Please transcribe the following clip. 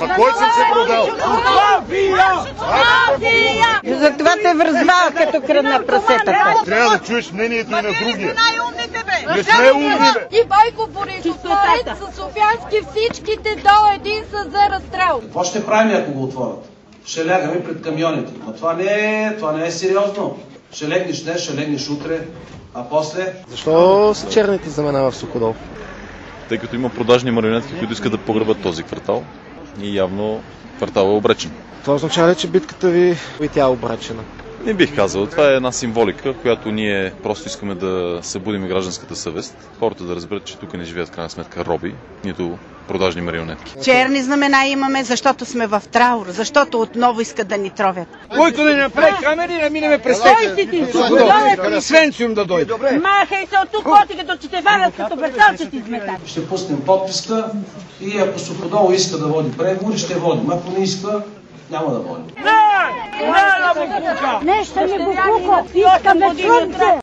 А кой съм се продал? Затова те връзвава като кръдна прасетата. Трябва да чуеш мнението и на другия. Не сме умни, бе! И Бойко Борисов, наред с Софиянски, всичките до един са за разстрел. Какво ще правим, ако го отворят? Ще лягаме пред камионите. Но това не е сериозно. Ще легнеш днес, ще легнеш утре, а после... Защо са черните знамена в Суходол? Тъй като има продажни марионетки, които искат да погребат този квартал и явно кварталът е обречен. Това означава ли, че битката ви и тя е обречена? Не бих казал. Това е една символика, която ние просто искаме да събудим гражданската съвест. Хората да разберат, че тук не живеят в крайна сметка роби, нито продажни марионетки. Черни знамена имаме, защото сме в траур, защото отново искат да ни тровят. Който да ни направи камери, да минеме през текста. Свенцо им да дойде. Махай се от тук, поти като че те варят като берталче ти изметат. Ще пуснем подписка и ако Суходол иска да води преговори, ще водим. Ако не иска, няма да водим. Не, ще ми го пука, искаме слънце!